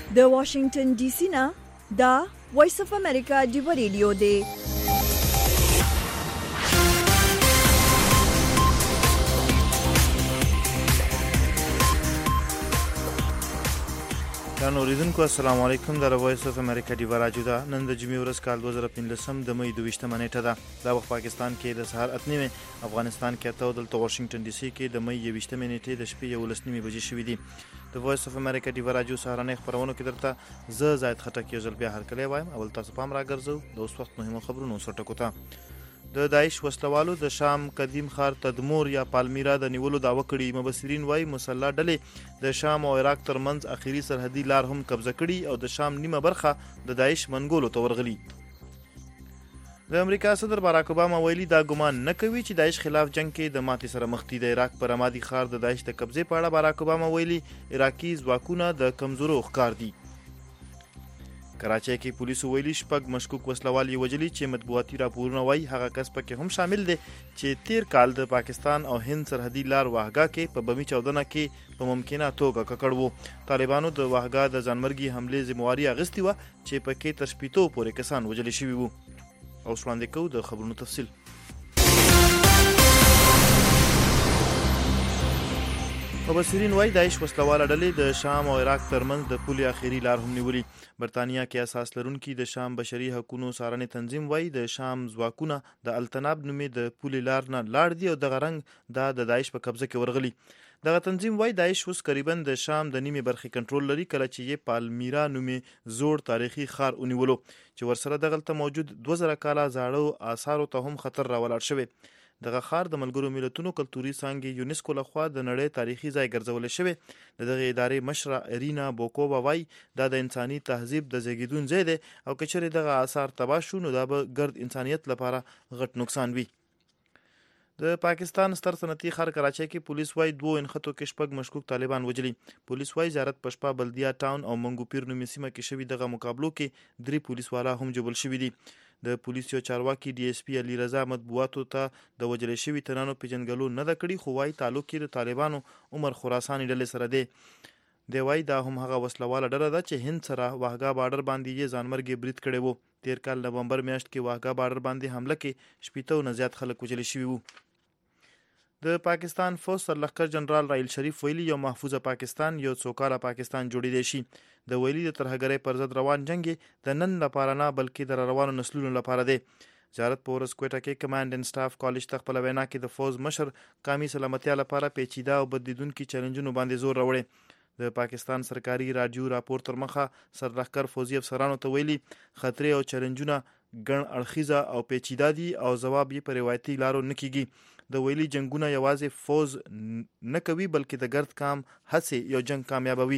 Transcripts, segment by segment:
د واشنگټن ډي سي نه دا وایس اف امریکا دی ریډیو دی. اوریدونکو السلام علیکم. د وایس اف امریکا دی راډیو دا نن د جمعې ورځ کال 2015 د مې 22 نیټه ده. دا وخت پاکستان کې د سهار 8:30، افغانستان کې اته او دلته واشنگټن ډي سي کې د مې 22 نیټه د شپې 11:30 بجې شوې دي. د وایس اف امریکا دی راډیو سهارنې خبرونه کې درته زه زاید خټک یو ځل بیا هرکلی وایم. اول تاسو پام راګرځو د اوس وخت مهمو خبرونو سره ټکوته. د داعش وسلوالو د شام قدیم ښار تدمور یا پالمیرا د نیولو دعوه کړې. مبصرین وایي مسلح ډلې د شام او عراق ترمنځ اخیری سرحدي لار هم قبضه کړي او د شام نیمه برخه د داعش منګولو ته ورغلي. د امریکا صدر باراک اوباما ویلي دا ګمان نه کوي چې داعش خلاف جنگ کې د ماتې سره مخ دي. د عراق پر رمادي ښار د داعش د قبضې په اړه باراک اوباما ویلي عراقي ځواکونه د کمزورو ښکار دي. کراچۍ کې پولیسو ویلي شپږ مشکوک وسلوال یې وژلي چې مطبوعاتي راپورونه وایي هغه کس پکې هم شامل دی چې تیر کال د پاکستان او هند سرحدي لار واهګا کې په بمي چاودنه کې په ممکنه توګه ککړ وو. طالبانو د واهګا د ځانمرګي حملې ذمہواري اخیستې وه چې پکې تر 80 پورې کسان وژل شوي وو. او وړاندې کوو د خبرونو تفصیل. مبصرین وایي داعش وسلواله ډلې د شام او عراق ترمنځ د پولې اخیری لار هم نیولي. برطانیه کې اساس لرونکي د شام بشري حقوقو څارنې تنظیم وایي د شام ځواکونه د التناب نومې د پولې لار نه لاړ دي او دغه رنګ د داعش په قبضه کې ورغلي. دغه تنظیم وایي داعش اوس قریبا د شام د نیمې برخې کنټرول لري کله چې یې پالمیرا نومې زوړ تاریخي ښار ونیولو چې ورسره دغلته موجود 2000 کاله زاړه آثارو ته هم خطر راولاړ شوی. دغه ښار د ملګرو ملتونو کلتوري څانګې یونیسکو لخوا د نړۍ تاریخي ځای ګرځولی شوی. د دغه ادارې مشره ارینا بوکووا وایي دا د انساني تهذیب د زیږیدون ځای دی او که چېرې دغه آثار تباه شو نو دا به ګرد انسانیت لپاره غټ نقصان وي. د پاکستان ستر صنعتي ښار کراچۍ کې پولیس وایي 2 انخطو کې شپږ مشکوک طالبان وژلي. پولیس وایي زیارت په شپه بلدیه ټاون او منګو پیر نومې سیمه کې شوي دغه مقابلو کې 3 پولیس والا هم جبل شوي دي. د پولیسو چارواکي ډي اس پی علي رضا مطبوعاتو ته د وژل شوي تنانو پیژنګلو نه ده کړي خو وایي تعلق یې د طالبانو عمر خراساني ډلې سره دی. دی وایي دا هم هغه وسلواله ډله ده چې هند سره واهګا بارډر باندې یې ځانمرګي برید کړی وو. تیر کال نومبر میاشت کې واهګا بارډر باندې حمله کې 80 نه زیات خلک وژل شوي وو. د پاکستان فوج سرلښکر جنرال رائل شریف ویلي یو محفوظه پاکستان یو سوکاله پاکستان جوړېدی شي. د ویلي د ترهګرۍ پر ضد روان جنګ د نن لپاره نه بلکې د روانو نسلونو لپاره دی. زیارت په ورځ کوټه کې کمانډ اینډ سټاف کالج ته خپله وینا کې د فوج مشر قومي سلامتیا لپاره پیچیده او بدلیدونکي چیلنجونو باندې زور راوړی. د پاکستان سرکاري راډیو راپور تر مخه سرلښکر فوجي افسرانو ته ویلي خطرې او چیلنجونه ګڼ اړخیزه او پیچیده دي او ځواب یې په روایتي لارو نه کیږي. د ویلي جنگونه یوازې فوز نه کوي بلکې د ګرد کام هڅې یو جنگ کامیابوي.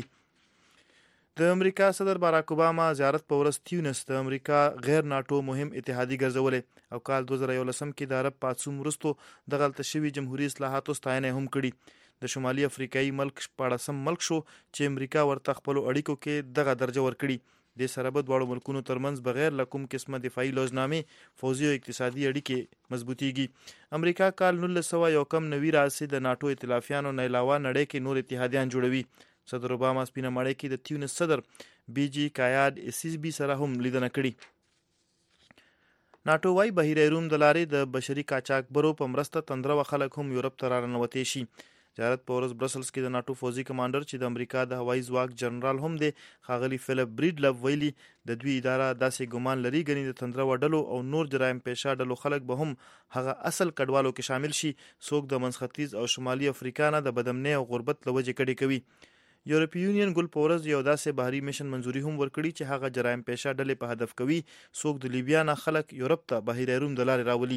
د امریکا صدر باراک اوباما زیارت په ورځ تیونس د امریکا غیر ناټو مهم اتحادي ګرځولې او کال 2011 کې د عرب پاڅون وروسته دغلته شوي جمهوریت اصلاحاتو ستاینه هم کړي. د شمالي افریقایي ملک 14 ملک شو چې امریکا ورته خپلو اړیکو کې دغه درجه ورکړي. د سره به دواړو ملکونو ترمنځ بغیر له کوم قسمه دفاعي لوزنامې فوزي او اقتصادي اړیکې مضبوطیږي. امریکا کال 1991 راځي د ناټو ائتلافیانو نه علاوه نړۍ کې نور اتحادیان جوړوي. صدر اوباما سپینه ماړۍ کې د تیونس صدر بي جي کایاد اسیسبي سره هم لیدنه کړي. ناټو وايي بحیره روم د لارې د بشري قاچاقبرو په مرسته تندره خلک هم یورپ ته راننوتې شي. زیارت په ورځ برسلز کې د ناټو فوزي کمانډر چې د امریکا د هوایي ځواک جنرال هم دی ښاغلي فلیپ بریډلف ویلي د دوی اداره داسې ګمان لري ګنې د تندره وډلو او نور جرایم پیشه ډلو خلک به هم هغه اصل کډوالو کې شامل شي څوک د منځ ختیځ او شمالي افریقا نه د بدامنۍ او غربت له وجې کډې کوي. یورپي یونین ګل په ورځ یو داسې بحري میشن منظوري هم ورکړي چې هغه جرایم پیشه ډلې په هدف کوي څوک د لیبیا نه خلک یورپ ته بحیره روم د لارې راولي.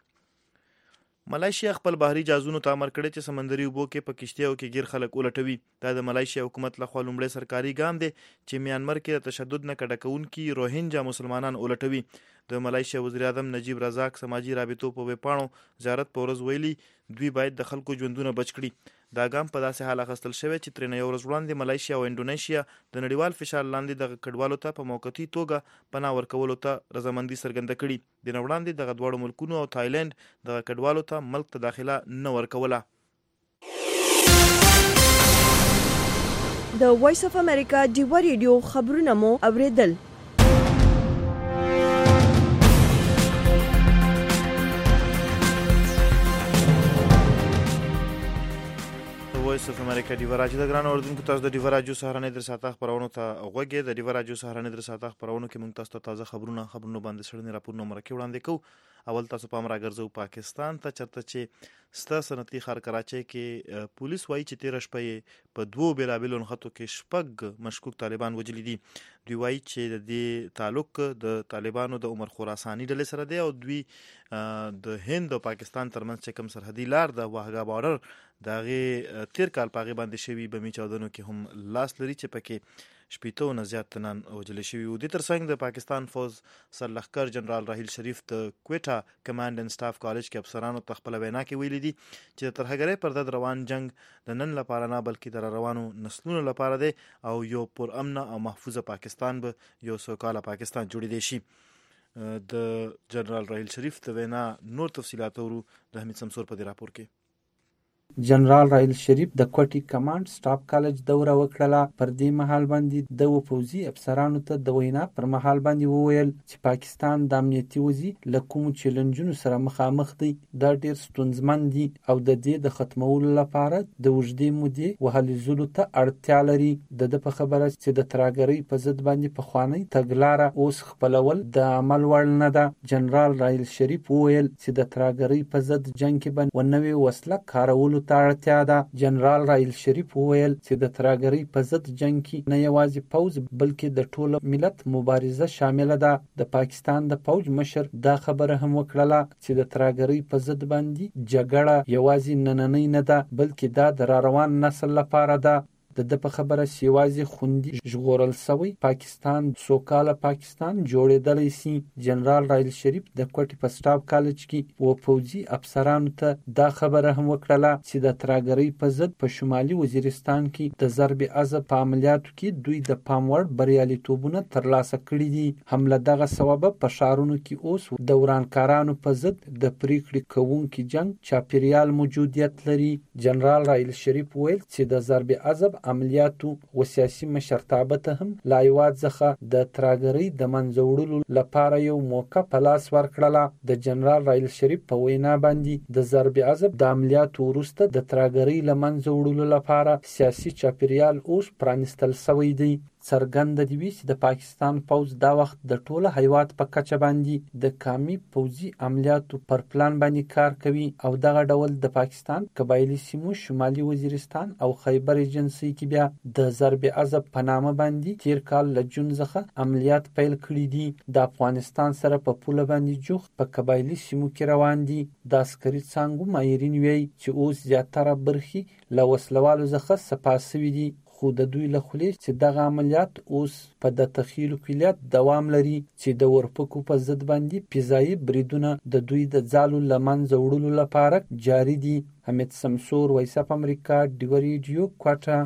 ملایشیا خپل بحري جهازونو ته امر کړی چې سمندري اوبو کې په کشتیو کې ګیر خلک ولټوي. دا د ملایشیا حکومت لخوا لومړی سرکاري ګام دی چې میانمر کې د تشدد نه کډه کوونکي روهینجا مسلمانان ولټوي. د ملایشیا وزیر اعظم نجیب رزاق سماجي رابطو په ویبپاڼو زیارت په ورځ ویلي دوی باید د خلکو ژوندونه بچ کړي. دا ګام په داسې حال اخیستل شوی چې ترې نه یو ورځ وړاندې ملایشیا او انډونیشیا د نړیوال فشار لاندې دغه کډوالو ته په موقتي توګه پناه ورکولو ته رضامندي څرګنده کړي. د نه وړاندې دغه دواړو ملکونو او تایلند دغه کډوالو ته ملک ته داخله نه ورکوله. د وایس اف امریکا ډیوا ریډیو خبرونه مو اوریدل. وایس اف امریکا ډیوا راډیو د ګران اوردونکو تاسو د ډیوا راډیو سهارنۍ در ساعت خبرونو ته غوږی د ډیوا راډیو سهارنۍ در ساعت خبرونو کې موږ تاسو ته تازه خبرونه باندې سړنی راپورونه مرکه وړاندې کوو. اول تاسو پام راګرځو پاکستان ته چرته چې ستا صنعتي ښار کراچۍ کې پولیس وایي چې 13 شپې په 2 بیلابیلو نښتو کې 6 مشکوک طالبان وجلي دي. دوی وایي چې د دې تعلق د طالبانو د عمر خراساني ډلې سره دی او دوی د هند او پاکستان ترمنځ چې کوم سرحدي لار د واهګا بارډر دغه 13 کال پاغي باندې شوی بمی چاودنو کې هم لاس لري چې پکې شپېتو نه زیات تنان وجل شوي وو. د ترڅنګ د پاکستان فوز سرلښکر جنرال راحیل شریف د کویټا کمانډ اینډ سټاف کالج کې افسرانو ته خپل وینا کې ویلي دي چې د ترهګرۍ پر ضد روان جنگ د نن لپاره نه بلکې د روانو نسلونو لپاره دی او یو پر امن او محفوظه پاکستان به یو سوکاله پاکستان جوړې دی شي. د جنرال راحیل شریف د وینا نور تفصيلات ورو د حمید سمسور په دې راپور کې. جنرال راحیل شریف د کوټي کمانډ سټاف کالج دوره وکړه. پر دې مهال باندې د فوزي افسرانو ته د وینا پر مهال باندې وویل چې پاکستان د امنیتي وضعي له کوم چیلنجونو سره مخامخ دی، دا ډیر ستونزمن دي او د دې د ختمولو لپاره د وژدې مودې وهلې زولو ته اړتیا لري. د په خبره چې د ترهګرۍ په ضد باندې پخوانی تګلاره اوس خپلول د عمل وړ نه ده. جنرال راحیل شریف وویل چې د ترهګرۍ په ضد جنگ کې به ونوي وسله کارولو ته اړتیا ده. جنرال راحیل شریف وویل چې د ترهګرۍ په ضد جنگ کې نه یوازې پوځ بلکې د ټول ملت مبارزه شامله ده. د پاکستان د پوځ مشر دا خبره هم وکړه چې د ترهګرۍ په ضد باندې جګړه یوازې نننۍ نه ده بلکې دا د راروان نسل لپاره ده. د په خبره سیوازي خوندي ژغورل شوی پاکستان سوکاله پاکستان جوړېدلی سي. جنرال راحیل شریف د کوټي په سټاف کالج کې و پوځي افسرانو ته دا خبره هم وکړه چې د ترهګرۍ په ضد په شمالي وزیرستان کې د ضرب عضب په عملیاتو کې دوی د پام وړ بریالیتوبونه ترلاسه کړي دي. هم له دغه سببه په ښارونو کې اوس د ورانکارانو په ضد د پریکړې کوونکي جنگ چاپیریال موجودیت لري. جنرال راحیل شریف ویل چې د ضرب عضب عملیاتو و سیاسي مشرتابه ته هم لا یواد څخه د ترهګرۍ د منځه وړلو لپاره یو موقع په لاس ورکړله. د جنرال راحیل شریف په وینا باندې د ضرب عضب د عملیاتو وروسته د ترهګرۍ له منځه وړلو لپاره سیاسي چاپیریال اوس پرانیستل شوی دی. څرګنده دي چې د پاکستان پوځ دا وخت د ټوله هیواد په کچه باندې د کامي پوځي عملیاتو پر پلان باندې کار کوي او دغه ډول د پاکستان قبایلی سیمو شمالي وزیرستان او خیبر ایجنسي کې بیا د ضرب عضب په نامه باندې تیر کال له جون څخه عملیات پیل کړي دي. د افغانستان سره په پوله باندې جوخ په قبایلی سیمو کې روان دي. د عسکري څانګو ماهرین وایي چې اوس زیاتره برخې له وسلوالو څخه صفا شوي دي خو د دوی له خولې چې دغه عملیات اوس په د تخیل کلیات دوام لري چې د ورپکو په ضد باندې فضایي بریدونه د دوی د ځالو له منځه وړلو لپاره جاري دي. حمید سمسور، وایس اف امریکا، ډیوا ریډیو، کوټه.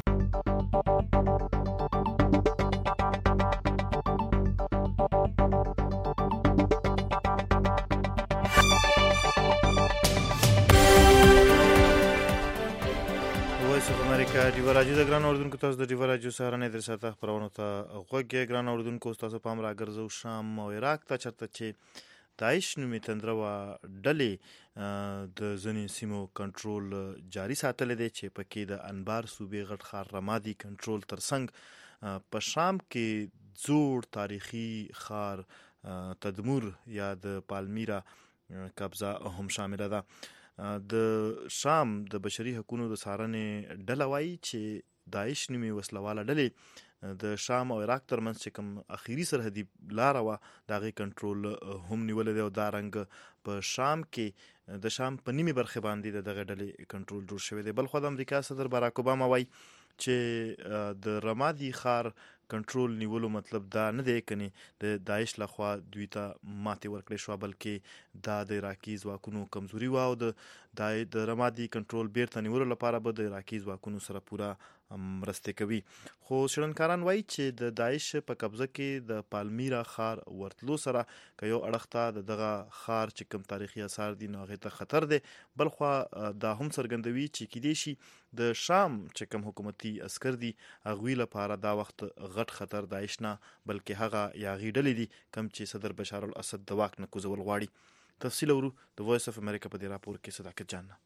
ډیوا راډیو د ګران اوردونکو تاسو د ډیوا راډیو سهارنۍ در ساعت خبرونو ته غوږی. ګران اوردونکو تاسو پام راګرځو شام او عراق ته چرته چې داعش نومي تندرو ډلې د ځینې سیمو کنټرول جاري ساتلی دی چې پکې د انبار صوبې غټ ښار رمادي کنټرول ترڅنګ په شام کې زوړ تاریخي ښار تدمور یا د پالمیرا قبضه هم شامله ده. د شام د بشري حقوقو د څارنې ډله وایي چې داعش نومي وسلواله ډلې د شام او عراق ترمنځ چې کوم اخیری سرحدي لاره وه د هغې کنټرول هم نیولی دی او دا رنګ په شام کې د شام په نیمې برخې باندې د دغه ډلې کنټرول جوړ شوی دی. بلخوا د امریکا صدر باراک اوباما وایي چې د رمادي ښار کنټرول نیولو مطلب دا نه دی کني د داعش لخوا دوی ته ماتې ورکړې شوه بلکې دا د عراقي ځواکونو کمزوري وه او د رمادي کنټرول بیرته نیولو لپاره به د عراقي ځواکونو سره پوره مرستې کوي. خو شړنکاران وایي چې د داعش په قبضه کې د پالمیرا ښار ورتلو سره که یو اړخ ته دغه ښار چې کوم تاریخي اثار دي نو هغې ته خطر دی، بل خوا دا هم څرګندوي چې کیدای شي د شام چې کوم حکومتي عسکر دي هغوی لپاره دا وخت غټ خطر داعش نه بلکې هغه یا هغې ډلې دي کوم چې صدر بشار الاسد د واک نه کوزول غواړي. تفصیل اورو د وایس اف امریکا په دې راپور کې صداقت جان.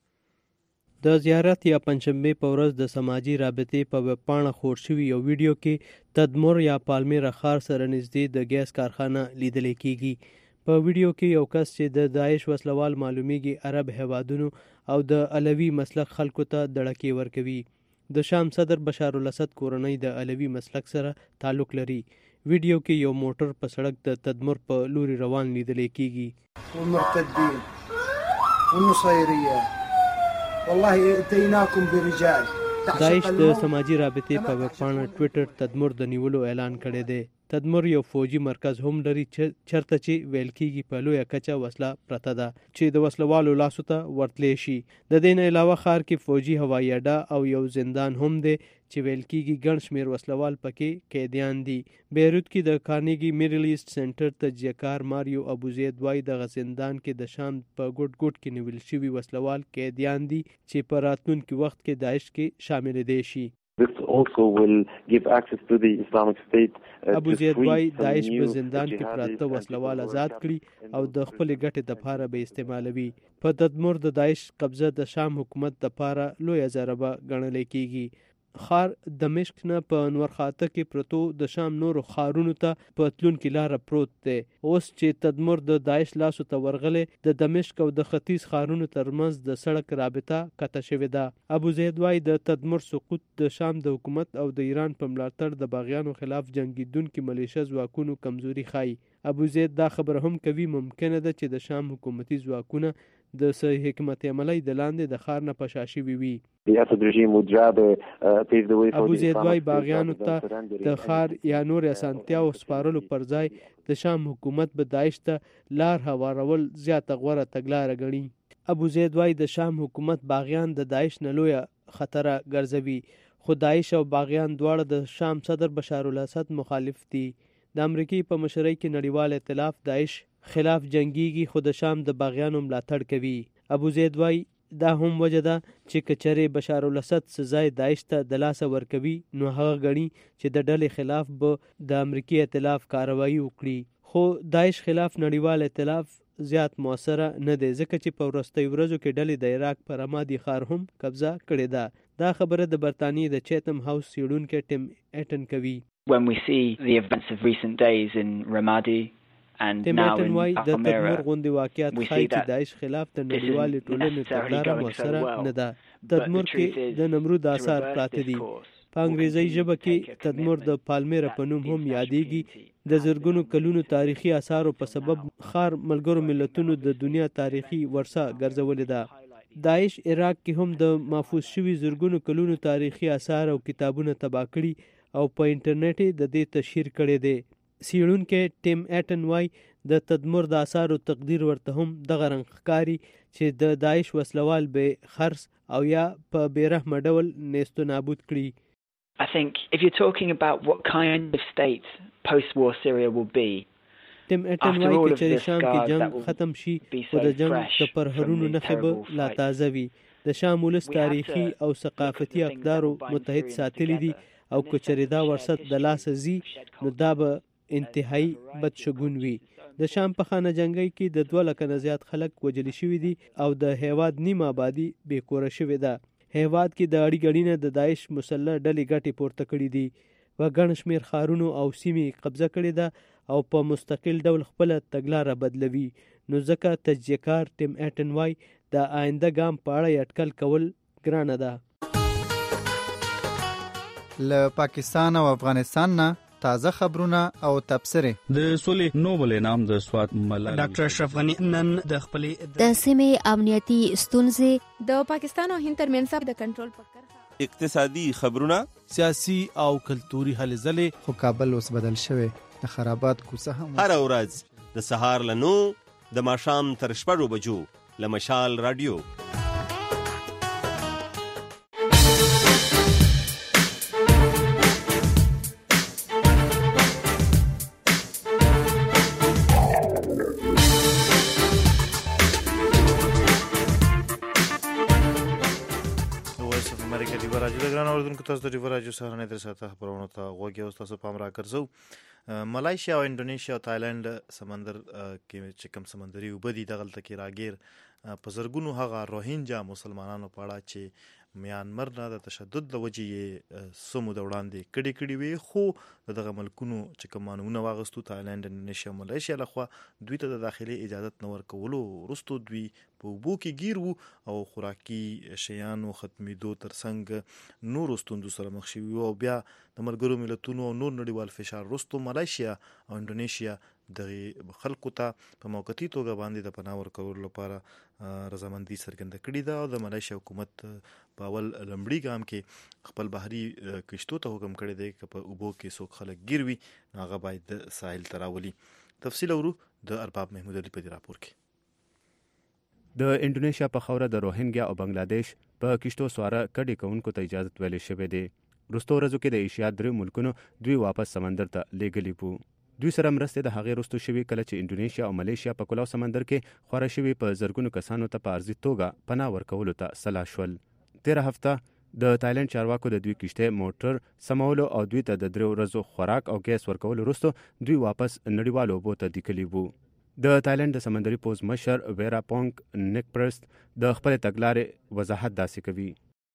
د زیارت یا پنجشنبې په ورځ د سماجی رابطې په ویب پاڼه خور شوي یو ویډیو کې تدمر یا پالمیرا ښار سره نږدې د ګیس کارخانه لیدل کېږي. په ویډیو کې یو کس چې د داعش وسلوال معلومیږي عرب هیوادونو او د علوي مسلک خلکو ته دړکې ورکوي. د شام صدر بشار الاسد کورنۍ د علوي مسلک سره تعلق لري. ویډیو کې یو موټر په سړک د تدمر په لوري روان لیدل کېږي. والمرتدين والنصيرية والله اتيناكم برجال. داعش د سماجی رابطې په ویب پاڼه ټویټر تدمر د نیولو اعلان کړی دی. تدمر یو فوجي مرکز هم لري چرته چې ویل کېږي په لویه کچه وسله پرته ده چې د وسلوالو لاسو ته ورتلی شي. د دې نه علاوه ښار کې فوجي هوایي اډه او یو زندان هم دی چې ویل کېږي ګڼ شمېر وسلوال پکې قیدیان دي. بیروت کې د کارنیګي میډل ایسټ سنټر تجزیهکار ماریو ابوزید وایي دغه زندان کې د شام په ګوټ ګوټ کې نیول شوي وسلوال قیدیان دي چې په راتلونکي وخت کې داعش کې شامل دي شي. This also will give access to the Islamic State. ابوزید وایي داعش په زندان کې پراته وسلوال آزاد کړي او د خپلې ګټې دپاره به استعمالوي. په تدمر د داعش قبضه د شام حکومت دپاره لویه ضربه ګڼلی کېږي. ښار دمشق نه په نورخاته کې پرتو د شام نورو ښارونو ته په تلونکي لاره پروت دی. اوس چې تدمر د داعش لاسو ته ورغلی د دمشق او د ختیځ ښارونو ترمنځ د سړک رابطه قطع شوې ده. ابوزید وایي د تدمر سقوط د شام د حکومت او د ایران په ملاتړ د باغیانو خلاف جنګیدونکي ملیشه ځواکونو کمزوري ښایي. ابوزید دا خبره هم کوي ممکنه ده چې د شام حکومتي ځواکونه د صحیح حکمت عملی د لاندې د ښار نه په شا شوي وي. ابوزید وایي باغیانو ته د ښار یا نور اسانتیاو سپارلو پر ځای د شام حکومت به داعش ته لار هوارول زیاته غوره تګلاره ګڼي. ابوزید وایي د شام حکومت باغیان د داعش نه لویه خطره ګرځوي، خو داعش او باغیان دواړه د شام صدر بشار الاسد مخالف دي. د امریکې په مشرۍ کې نړیوال ائتلاف داعش خلاف جنگیږي خو د شام د باغیانو ملاتړ کوي. ابوزید وایي دا هم وجه ده چې که چېرې بشار الاسد سزای داعش ته د لاسه ورکوي نو هغه ګڼي چې د ډلې خلاف به د امریکې ائتلاف کاروایی وکړي. خو داعش خلاف نړیوال ائتلاف زیات موثره نه دی ځکه چې په وروستیو ورځو کې ډلې د عراق پر رمادي ښار هم قبضه کړې ده. دا خبره د برطانیې د چیتم هاوس څیړونکی ټیم ایټن کوي. When we see the events of recent days in Ramadi and now in د تدمر غوندې واقعیت ښایي چې داعش خلاف د نړیوالې ټولنې تګلاره موثره نه ده. تدمر کې د نمرود آثار پراته دي. په انګریزي ژبه کې تدمر د پالمیرا په نوم هم یادېږي. د زرګونو کلونو تاریخي آثارو په سبب ښار ملګرو ملتونو د دنیا تاریخي ورثه ګرځولې ده. داعش عراق کې هم د محفوظ شوي زرګونو کلونو تاریخي آثار او کتابونه تباه کړي او په انټرنیټ د دې تشهیر کړی دی. څیړونکی ټیم ایټن وایي د تدمر د آثارو تقدیر ورته هم دغه رنګ ښکاري چې د داعش وسلوال به خرڅ او یا په بېرحمه ډول نیست و نابود کړي. I think if you're talking about what kind of state post-war Syria will be, ټیم ایټن وایي که چېرې شام کې جنگ ختم شي خو د جنگ د پرهرونو نښې به لا تازه وي. د شام ولس تاریخي او ثقافتي اقدارو متحد ساتلی دي او که چېرې دا ورصد د لاسه ځي نو دا به انتهایی بدشګون وي. د شام په خانه جنګۍ کې د 2 لکه نه زیات خلک وژل شوي دي او د هیواد نیم آبادي بې کوره شوې ده. هیواد کې د اړیک اړینه د داعش مسلح ډلې ګټې پورته کړي دي و ګڼ شمېر ښارونو او سیمې قبضه کړې ده او په مستقل ډول خپله تګلاره بدلوي. نو ځکه تجزیهکار ټیم ایټن وایي د آینده ګام په اړه اټکل کول ګرانه ده. له پاکستان او افغانستان نه تازه خبرونه او تبصرې. د سولې نوبل انعام د سوات ملالۍ ډاکټر اشرف غنی نن د خپلې د سیمې امنیتي ستونزې د پاکستان او هند ترمنځ د کنټرول په کرښه اقتصادي خبرونه سیاسي او کلتوري هلې ځلې. خو کابل اوس بدل شوی د خرابات کوڅه هم هر ورځ د سهار له 9 د ماښام تر 6 بجو له مشال رادیو. راجو د ګران اوردونکو تاسو د ډیور راجو سره نه در ساته خبرونه ته غوږی او تاسو پام را ګرځو ملایشیا او انډونیشیا او تایلند سمندر کې چې کوم سمندري وبدي دغلته کې راګیر په زرګونو هغه روهینجا مسلمانانو په اړه چې میانمر نه د تشدد د وجې سمو د وړاندې کړي وي خو دغه ملکونو چې کوم قانونونه واغستو تایلند انډونیشیا ملایشیا لخوا دوی ته د داخلي اجازت نه ورکولو وروسته دوی په اوبو کې گیر وو او خوراکي شیانو ختمېدو ترڅنګ نورو ستونزو سره مخ شوي وو او بیا د ملګرو ملتونو او نور نړیوال فشار وروسته ملایشیا او انډونیشیا د خلکو ته په موقتي توګه باندې د پناه ورکولو لپاره رضامندي څرګنده کړې ده او د ملایشیا حکومت په اول لومړي ګام کې خپل بحري کشتو ته حکم کړی دی چې په اوبو کې څوک خلک ګیر وي نو هغه باید د ساحل ته راولي. تفصیل اورو د ارباب محمود علي په دې راپور کې. د انډونیشیا په خوره د روهینګیا او بنگلاديش په کشتو سواره کډې کوونکو ته اجازه ویلې شوې ده. وروستو ورځو کې د ایشیا درې ملکونو دوی واپس سمندر ته لیږلي وو. دوی سره مرستې د هغې وروسته شوي کله چې انډونیشیا او ملیشیا په کلاو سمندر کې خواره شوي په زرګونو کسانو ته په عرضي توګه پناه ورکولو ته سلا شول. تېره هفته د تایلند چارواکو د دوی کشتۍ موټر سمولو او دوی ته د 3 ورځو خوراک او ګیس ورکولو وروسته دوی واپس نړیوالو اوبو ته لیږلي وو. د تایلند د سمندري پوځ مشر ویرا پونګ نیکپرست د خپلې تګلارې وضاحت داسې کوي.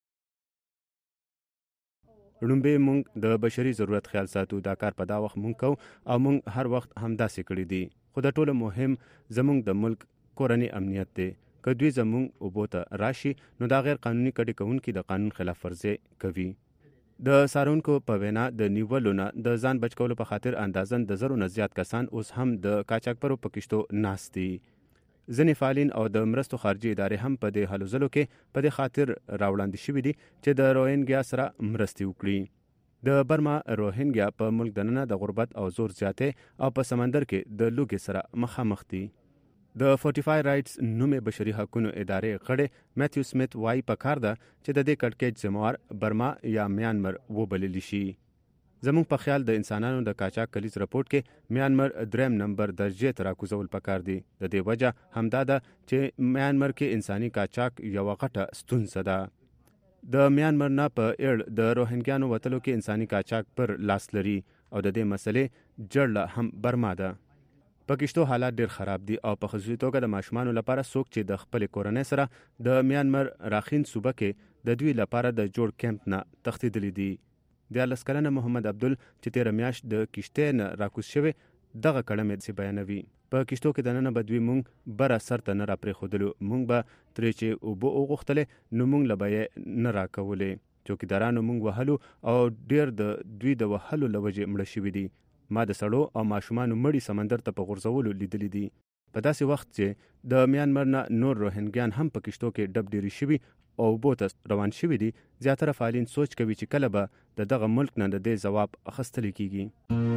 لومبې مونږ د بشري ضرورت خیال ساتو. دا کار په دا وخت مونږ کوو او مونږ هر وخت همداسې کړي دي. خو د ټولو مهم زمونږ د ملک کورنی امنیت دی. که دوی زمونږ اوبو ته راشي نو دا غیر قانوني کډې کوونکي د قانون خلاف ورزي کوي. د څارونکو په وینا د نیولو نه د ځان بچ کولو په خاطر اندازن د 100 نه زیات کسان اوس هم د قاچاقبرو په کشتو ناست دي. ځینې فعالین او د مرستو خارجي ادارې هم په دې هلو ځلو کې په دې خاطر راوړاندې شوي دي چې د روهینګیا سره مرستې وکړي. د برما روهینګیا په ملک دننه د غربت او زور زیاتې او په سمندر کې د لوږې سره مخامخ دي. د 45 رائټس نومې بشري حقوقو ادارې غړی میتیو سمیت وایي په کار ده چې د دې کړکېچ ذمہوار برما یا میانمر وبلل شي. زموږ په خیال د انسانانو د قاچاق کلیز رپورټ کې میانمر 3 نمبر درجه ته راکوزول پکار دي. د دې وجه همدا ده چې میانمر کې انساني قاچاق یو غټه ستونزه ده. د میانمر نه په اړه د روهینګیانو وتلو کې انساني قاچاق پر لاس لري او د دې مسلې جړله هم برما ده. په کشتو حالات ډیر خراب دي او په خصوصي توګه د ماشومانو لپاره څوک چې د خپل کورنۍ سره د میانمر راخین صوبه کې د دوی لپاره د جوړ کیمپ نه تښتېدلي دي. د 10 کلنه محمد عبدل چې 13 میاشت د کشتۍ نه راکوز شوی دغه کړه مې بیانوي. په کشتو کې دننه به دوی مونږ بره سر ته نه را پرېښودلو. مونږ به ترې چې اوبه وغوښتلې نو مونږ له به یې نه راکولې. چوکیدارانو مونږ وهلو او ډېر د دوی د وهلو له وجې مړه شوي دي. ما د سړو او ماشومانو مړي سمندر ته په غورځولو لیدلی دي. په داسې وخت چې د میانمر نه نور روهینګیان هم په کشتو کې ډب ډیری شوي او اوبو ته روان شوي دي. زیاتره فعالین سوچ کوي چې کله به د دغه ملک نه د دې ځواب اخیستلی کیږي.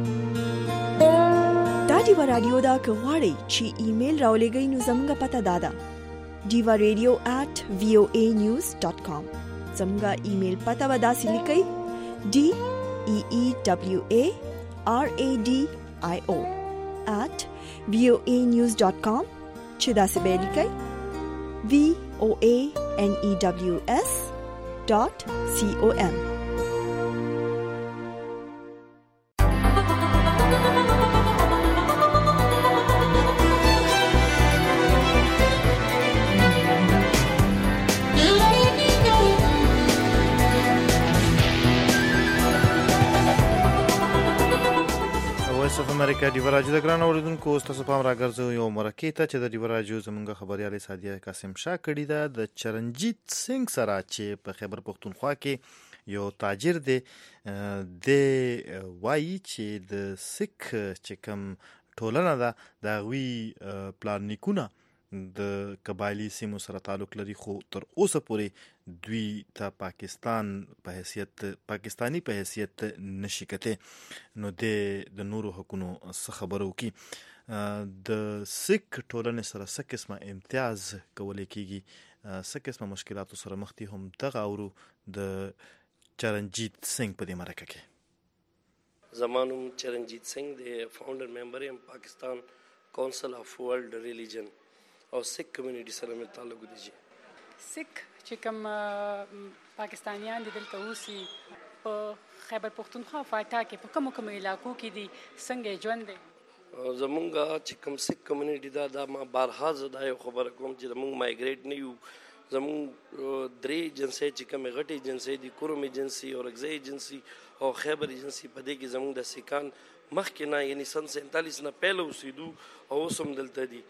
دا ډیوا رادیو دا که غواړئ چې ایمیل راولېږئ نو زموږ پته دا ده diva@voanews.com. زموږ ایمیل پته به داسې لیکئ DEEWARADIO@voanews.com چې داسې به لیکئ voanews.com. وایس اف امریکا ډیوا راجو د ګران اوریدونکو تاسو پام راګرځو یو مرکې ته چې د ډیوا راجو زمونږ خبريالي سادیه قاسم شاه کړي ده د چرنجیت سنگ سره چې په خیبر پختونخوا کې یو تاجر دی د وایي چې د سکھ چې کوم ټولنه ده د غوي پلانیکونه د قبایلی سیمو سره تعلق لري خو تر اوسه پورې دوی ته پاکستانی په حیثیت نشي کته. نو د نورو حقوقو څخه خبرو کی د سکھ ټولنې سره څه قسمه امتیاز کولای کیږي څه قسمه مشکلاتو سره مخ دي هم دغه اورو د چرنجیت سنگ په دې مرکه کې. زمانم چرنجیت سنگ د فاونډر ممبر ام پاکستان کونسل اف ورلد ریلیجن اور سکھ کمیونٹی سره مې تعلق دی. سیک چې کوم پاکستانیان دي دلته اوسي په خیبر پختونخوا فاټا کې په کوم علاقو کې دي څنګه ژوند دی؟ زمونږ چې کوم سیک کمیونټي دا ما بارها زه دا یو خبره کوم چې زمونږ مایګریټ نه یو. زمونږ درې ایجنسۍ چې کومې غټې ایجنسۍ دي، کوروم ایجنسي او رګزۍ ایجنسي او خیبر ایجنسي، په دې کې زمونږ د سیکان مخکې نه یعنی سن 47 نه پیل اوسېدو او اوس هم دلته دي.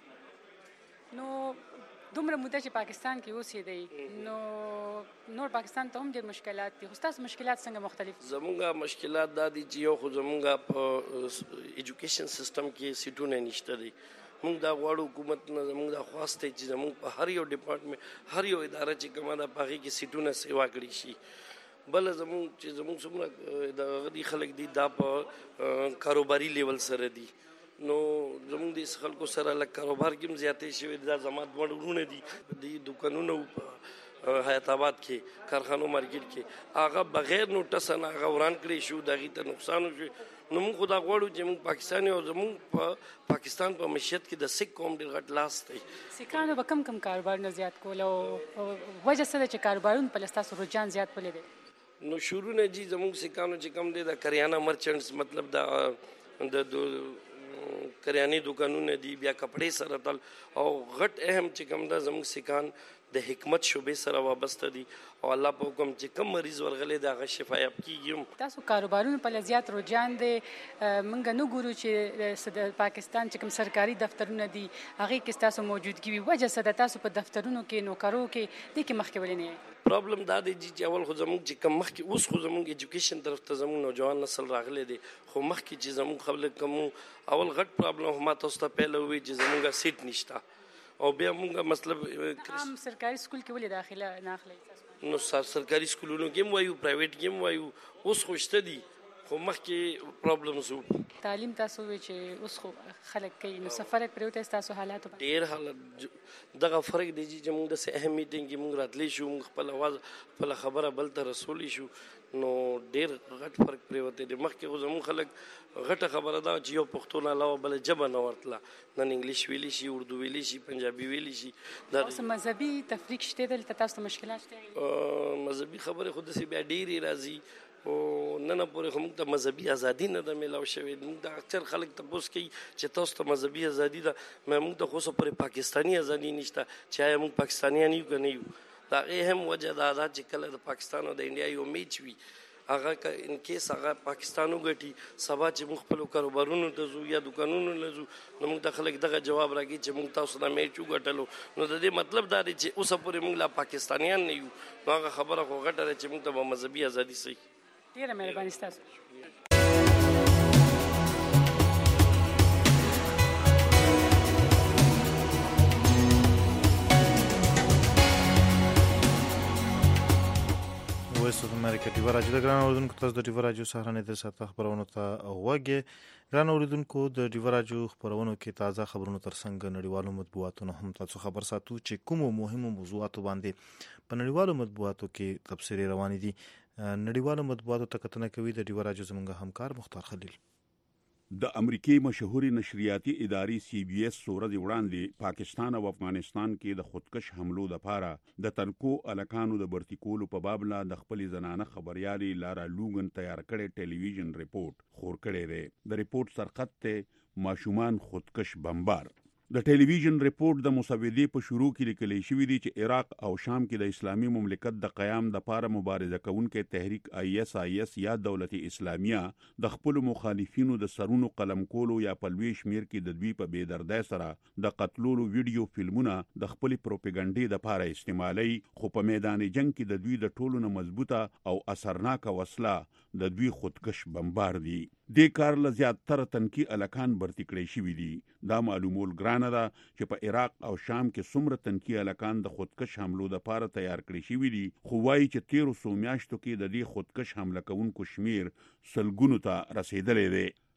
نو دومره موده چې پاکستان کې اوسېدی نو نور پاکستان ته هم ډېر مشکلات دي، خو ستاسو مشکلات څنګه مختلف دي؟ زمونږ مشکلات دا دي چې یو خو زمونږ په ایجوکیشن سیستم کې سیټونه نشته دي. موږ دا غواړو حکومت نه زموږ دا خواسته چې زموږ په هر یو ډپارټمنټ هر یو اداره چې کومه ده په هغې کې سیټونه سیوا کړي شي. بله زموږ چې زموږ څومره دغه دي خلک دي دا په کاروباري لیول سره دي، نو زموږ د خلکو سره لږ کاروبار کې هم زیاتې شوی. دا زما دوه ورونه دي د دوکانونه په حیات آباد کې کارخانو مارکیټ کې، هغه بغیر نوټس نه هغه وران کړی شو، د هغې ته نقصان وشو. نو موږ خو دا غواړو چې موږ پاکستاني او زموږ په پاکستان په معیشت کې د سیک قوم ډېر غټ لاس دی. سیکانو به کم کاروبارونه زیات کول او وجه څه ده چې کاروبارونه په ستاسو رجحان زیات پلی دی؟ نو شروع نه جي زموږ سیکانو چې کم دی د کریانه مرچنټس، مطلب د کریانې دوکانونه دي، بیا کپړې سره تل او غټ اهم چې کم ده زموږ سیکان د حکمت شعبې سره وابسته دي او الله په حکم چې کم مریض ورغلی د هغه شفایاب کېږي. تاسو کاروبارونه په زیات رجحان دی، موږ نه ګورو چې د پاکستان چې کوم سرکاري دفترونه دي هغې کې ستاسو موجودګي وي، وجه څه ده؟ تاسو په دفترونو کې نوکرو کې دې کې مخکې ولې نه یې؟ پرابلم دا دی چې اول خو زموږ چې کم مخکې اوس خو زموږ ایجوکیشن طرف ته زموږ نوجوان نسل راغلی دی، خو مخکې چې زموږ خلک کوم اول غټ پرابلم ما تاسو ته پیل وی چې زموږ سیټ نشته او بیا موږ مطلب عام سرکاري سکول کې ولې داخله نه اخلئ؟ نو سرکاري سکولونو کې هم وایو، پرایویټ کې هم وایو، اوس خو شته دي خو مخکې پرابلمز وو. تعلیم تاسو وی چې اوس خو خلک کوي، نو څه فرق پرېوتی ستاسو حالاتو باندې؟ ډېر حالت دغه فرق دی چې موږ داسې اهم میټینګ کې موږ راتلی شو، موږ خپل اواز خپله خبره بل ته رسولی شو، نو ډېر غټ فرق پرېوتی دی. مخکې خو زموږ خلک غټه خبره ده چې یو پښتو نه علاوه بله ژبه نه ورتله، نن انګلیش ویلی شي، اردو ویلی شي، پنجابي ویلی شي. اوس مذهبي تفریق شته دلته تاسو ته مشکلات شته؟ مذهبي خبرې خو داسې بیا ډېرې راځي او نن پورې خو موږ ته مذهبي ازادي نه ده میلاو شوې. موږ د اکثر خلک تپوس کوي چې تاسو ته مذهبي ازادي ده، موږ ته خو اوسه پورې پاکستاني ازادي نشته چې آیا موږ پاکستانیان یو که نه یو. د هغې هم وجه دا ده چې کله د پاکستان او د انډیا یو میچ وي، هغه که ان کیس هغه پاکستان وګټي، سبا چې موږ خپلو کاروبارونو ته ځو یا دوکانونو ته ځو، نو موږ ته خلک دغه جواب راکړي چې موږ تاسو دا میچ وګټلو. نو د دې مطلب دا دی چې اوسه پورې موږ لا پاکستانیان نه یو، نو هغه خبره خو غټه ده چې موږ ته به مذهبي ازادي صحیح. ډېره مهرباني ستاسو. وایس اف امریکا ټي وی راډیو د ګران اوریدونکو تاسو د ټي وی راډیو سهارنۍ د ساعت خبرونو ته غوږی. ګران اوریدونکو د ټي وی راډیو خبرونو کې تازه خبرونو ترڅنګ نړیوالو مطبوعاتو هم تاسو خبر ساتو چې کومو مهمو موضوعاتو باندې په نړیوالو مطبوعاتو کې تبصرې روانې دي. نړیوالو مطبوعاتو ته کتنه کوي د ټي وی راډیو زموږ همکار مختار خلیل. د امریکای مشهوري نشریاتي ادارې سی بي اس ورځ وړاندې پاکستان او افغانستان کې د خودکش حملو لپاره د تنکو الکانو د برتی کولو په باب لا د خپل زنانه خبريالي لارا لوګن تیار کړي ټلویزیون ریپورت خور کړي دی. د ریپورت سرخط ته ماشومان خودکش بمبار. د ټلویزیون ریپورت د مسودې په شروع کې لیکل شوی دی چې عراق او شام کې د اسلامي مملکت د قیام لپاره مبارزه کوونکې تحریک ISIS یا دولت اسلامیه د خپل مخالفینو د سرونو قلم کولو یا په لوی شمیر کې د دوی په بېدردۍ سره د قتلولو ویډیو فلمونه د خپل پروپاګاندا لپاره استعمالي، خو په میدان جنگ کې د دوی د ټولو نه مضبوطه او اثرناک وسله د دوی خودکش بمبار دي. د کار له زیاتره تنکي الکان برتی کړی شوی دي. دا معلومول ګرانه ده چې په عراق او شام کې څومره تنکي الکان د خودکش حملو لپاره تیار کړی شوی دي، خو وایي چې 1300 میاشتو کې د دې خودکش حمله کوونکو شمیر سلګونو ته رسیدلی دی.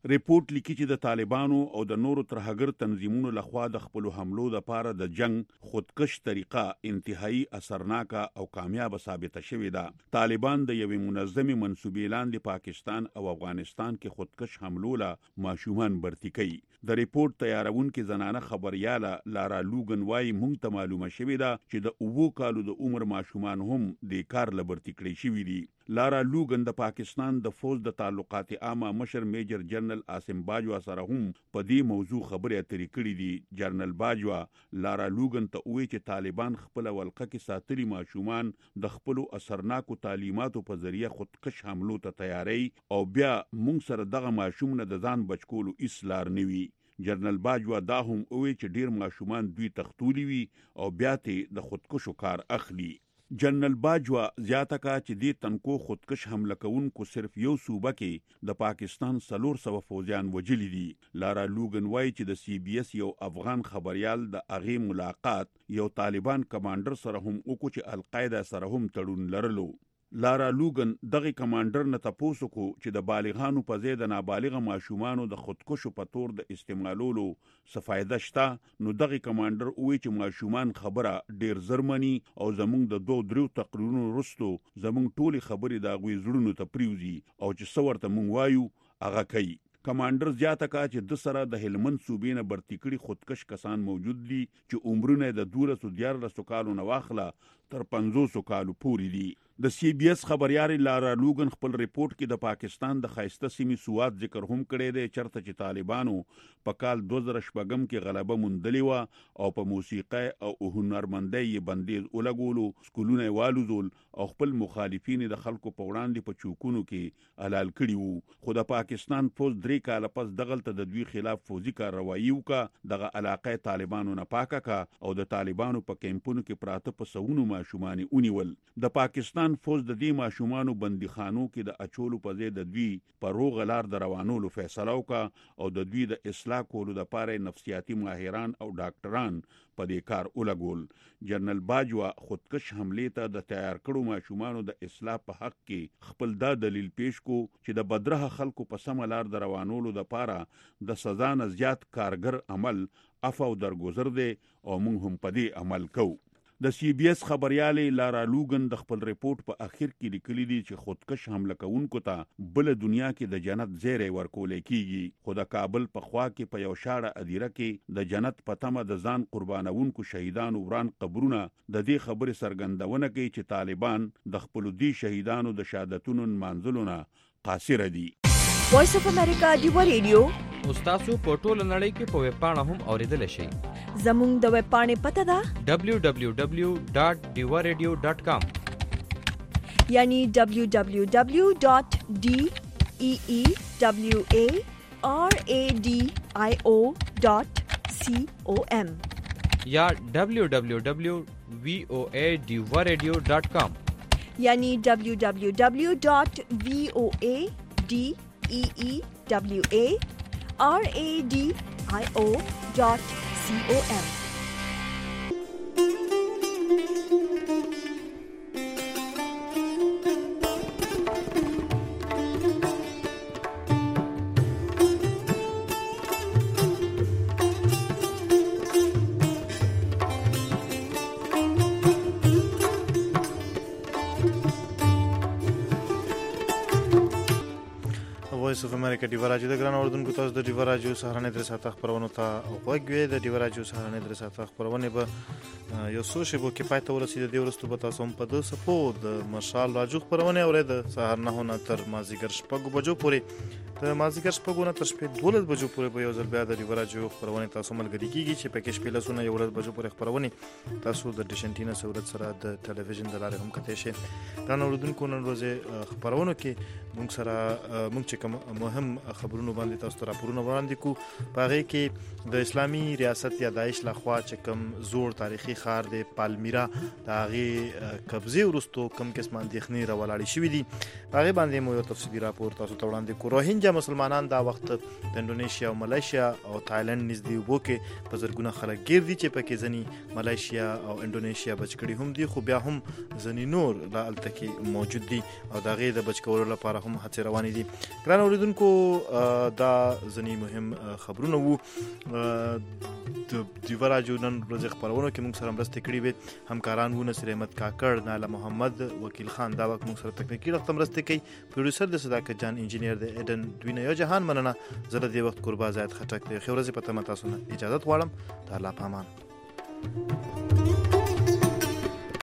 ریپورت لیکي چې د طالبانو او د نورو ترهګر تنظیمونو لخوا د خپل حملو لپاره د جنگ خودکش طریقه انتهایی اثرناکه او کامیاب ثابته شوې ده. طالبان د یوې منظمې منسوبې لاندې پاکستان او افغانستان کې خودکش حملو له ماشومان برتی کوي. د ریپورت تیارونکې زنانه خبریاله لارا لوګن وايي موږ ته معلومه شوې ده چې د 9 کالو د عمر ماشومان هم د کار لبرتی کړی شوي دي. لارا لوګن د پاکستان د فوج د تعلقات عامه مشر میجر جنرال عاصم باجوا سره هم په دې موضوع خبرې اترې کړې دي. جنرال باجوا لارا لوګن ته وایي چې طالبان خپل ولقه کې ساتلي ماشومان د خپل اثرناکو تعلیماتو په ذریعہ خودکش حملو ته تیاری او بیا موږ سره دغه ماشوم نه د ځان بچکولو اصلار نوي. جنرال باجوا دا هم وایي چې ډیر ماشومان دوی تختولی وي او بیا ته د خودکشو کار اخلي. جنرال باجوا زیاته کا چې دې تنکو خودکش حمله کوونکو صرف یو صوبه کې د پاکستان 400 فوجیان وجلی دي. لارا لوګن وایي چې د سی بی اس یو افغان خبريال د اغه ملاقات یو طالبان کمانډر سره هم وکړ چې القاعده سره هم تړون لرلو. لارا لوګن دغه کمانډر نه تاسو کو چې د بالغانو په ځای د نابالغ ماشومانو د خودکشو په تور د استعمالولو څه فائدہ شته. نو دغه کمانډر وایي چې ماشومان خبره ډیر زرمنی او زمونږ د 2-3 تقریرونو وروسته زمونږ ټولي خبرې د غوي زړونو ته پریوزي او چې څورته مونږ وایو هغه کوي. کمانډر زیاته کا چې د سره د هلمند صوبې نه برتی کړي خودکش کسان موجود دي چې عمرونه د 12 کالو نه واخله تر 500 کالو پورې دي. د سی بی اس خبريار لارا لوګن خپل ریپورت کې د پاکستان د خایسته سیمې سواد ذکر هم کړی دی چرته چې طالبانو په کال 2014 کې غلبه موندلې و او په موسیقي او هنرمندۍ یې بندیز ولګولو، سکولونه والوزول او خپل مخالفین د خلکو په وړاندې په چوکونو کې حلال کړي وو. خو د پاکستان فوج 3 کال پس دغلته د دوی خلاف فوزي کاروایی وکړه. دغه علاقه طالبانو نه پاکه کا او د طالبانو په کیمپونو کې پراته په سونو ماشومان اونیول. د پاکستان فوج د دې ماشومانو بندیخانو کې د اچولو په ځای د دوی په روغ لار د روانولو فیصله وکړه او د دوی د اصلاح کولو لپاره نفسیاتي ماهران او ډاکټران په دې کار ولګول. جنرال باجوا خودکش حمله ته د تیار کړو ماشومانو د اصلاح په حق کې خپل دا دلیل پیش کو چې د بدره خلکو په سم لار د روانولو لپاره د سزا نه زیات کارګر عمل عفو درگذر دی او موږ هم په دې عمل کوو. د سی بی اس خبريالي لارا لوګن د خپل ریپورت په اخر کې لیکلي دي چې خودکش حمله کوونکو ته بل دنیا کې د جنت زیری ورکول کیږي. خو د کابل په خوا کې په یو شاړه ادیره کې د جنت په تمه د ځان قربانونکو شهیدانو وران قبرونه د دې خبرې سرګندونه کوي چې طالبان د خپل دی شهیدانو د شهادتونو منځلونه قاصر دي. وایس اف امریکا دیو ریډیو استاسو په ټوله نړۍ کې په ویب پاڼه هم اوریدل شئ. زموږ د ویب پاڼې پته ده www.diwaradio.com یعنی www.deewaradio.com یا www.voadiwaradio.com یعنی www.voadiwaradio.com. وایس اف امریکا دیو راجو د ګران اوردونکو تاسو د دیو راجو سهارنې درې ساعت خبرونه ته وګورئ. د دیو راجو سهارنې درې ساعت خبرونه به یو څو شی بو کې پاتې ورسېد. د ورستو به تاسو هم په د سپو د مشال راجو خبرونه اورئ د سهار نه هونه تر مازیګر شپږ بجو پورې. د مازیګر شپږ نه تر شپې 12 بجو پورې به یو ځل بیا د دیو راجو خبرونه تاسو ملګری کیږي چې پکې شپې لسونه یو ورځ بجو پورې خبرونه تاسو د ډیشنټینا سہولت سره د ټلویزیون د لارې هم کته شي. ګران اوردونکو نن ورځې خبرونه کې موږ سره موږ چې کوم مهم خبرونه باندې تاسو ته راپورونه وړاندې کو. پاره کې د اسلامي ریاست یا داعش لخوا چې کوم زوړ تاریخي ښار د پالمیرا د هغه قبضه ورستو کم قسم اندېښنې راولاړې شوې دي. هغه باندې مو یو تفصیلي راپور تاسو ته وړاندې کو. روهینجا مسلمانان دا وخت د انډونیشیا او ملایشیا او تایلند نږدې وبو کې په زرګونه خلک ګیر دي چې پکې ځنی ملایشیا او انډونیشیا بچکړي هم دي، خو بیا هم ځنی نور لا التکی موجود دي او دا غي د بچکولو لپاره هم هڅې روانې دي. ګران اوریدونکو دا ځنی مهم خبرونه وو د دیو راجو نن ورځ خبرونه کې موږ سره مرسته کړې وې همکاران وو نصر احمد کاکړ ناله محمد وکیل خان دا وخت موږ سره تکنیکی رقم مرسته کوي پروډوسر د صداقت جان انجینیر د ایدن دوینه یو جهان مننه زړه دی وخت قربا زید خټک دی خو ورځ په تاسو نه اجازه غواړم تعالی پامان